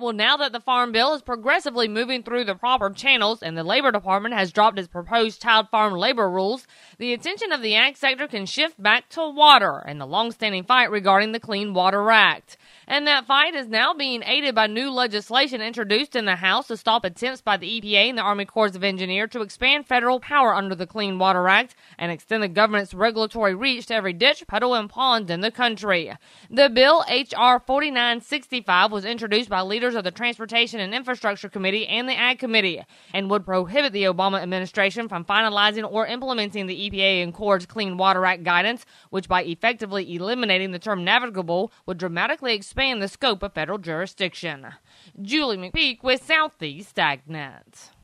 Well, now that the Farm Bill is progressively moving through the proper channels and the Labor Department has dropped its proposed child farm labor rules, the attention of the ag sector can shift back to water and the long-standing fight regarding the Clean Water Act. And that fight is now being aided by new legislation introduced in the House to stop attempts by the EPA and the Army Corps of Engineers to expand federal power under the Clean Water Act and extend the government's regulatory reach to every ditch, puddle, and pond in the country. The bill, H.R. 4965, was introduced by leaders of the Transportation and Infrastructure Committee and the Ag Committee and would prohibit the Obama administration from finalizing or implementing the EPA and Corps' Clean Water Act guidance, which by effectively eliminating the term navigable would dramatically expand the scope of federal jurisdiction. Julie McPeak with Southeast AgNet.